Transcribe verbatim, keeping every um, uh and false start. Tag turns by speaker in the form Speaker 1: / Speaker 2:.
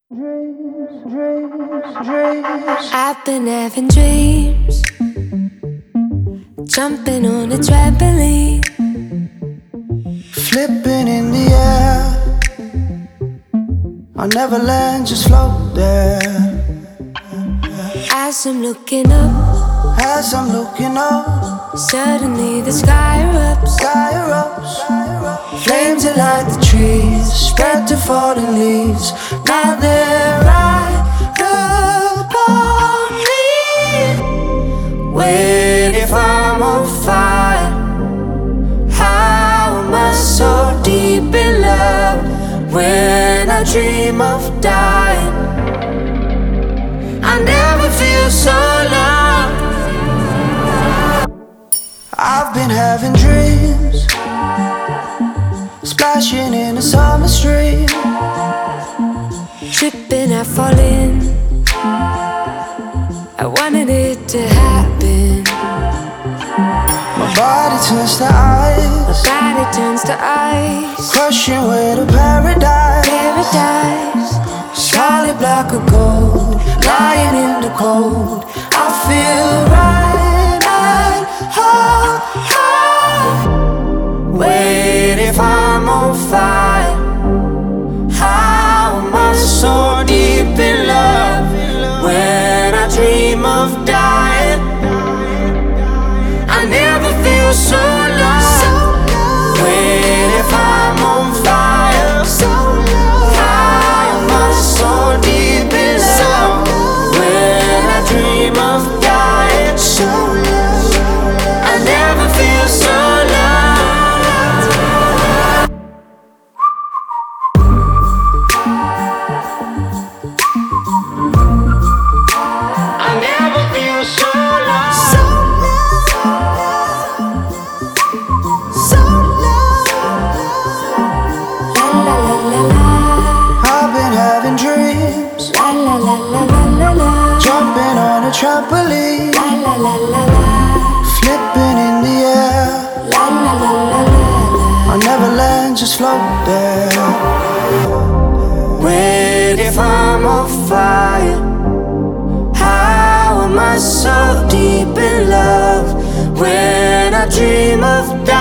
Speaker 1: Dreams, dreams, dreams.
Speaker 2: I've been having dreams, jumping on a trampoline,
Speaker 1: Flipping in the air. I'll never land, just float there.
Speaker 2: as I'm looking up.
Speaker 1: As I'm looking up,
Speaker 2: Suddenly the sky erupts.
Speaker 1: sky erupts. Flames that light the trees, spread to falling leaves. Now they're right upon me. Wait, if I'm on fire, how am I so deep in love? When I dream of dying, I never feel so loved. I've been having dreams, splashing in a summer stream.
Speaker 2: Tripping, I fall in. I wanted it to happen.
Speaker 1: My body turns to
Speaker 2: My
Speaker 1: ice,
Speaker 2: body turns to ice.
Speaker 1: crushing way to paradise.
Speaker 2: Paradise.
Speaker 1: Solid block of gold, lying in the cold. I feel right at home. Wait, if I'm on fire, how am I so deep in love? When I dream of dying, I never feel so lost. Wait, if I'm on fire, how am I so deep in love? When I dream of dying, I never feel so loved. I never feel so loved. So
Speaker 2: La la la la la.
Speaker 1: I've been having dreams,
Speaker 2: La la la la la la la.
Speaker 1: jumping on a trampoline,
Speaker 2: La la la la la.
Speaker 1: flipping in the air.
Speaker 2: La la la la la.
Speaker 1: I'll never land, just float there. Wait, if I'm on fire, how am I so deep in love? When I dream of dying,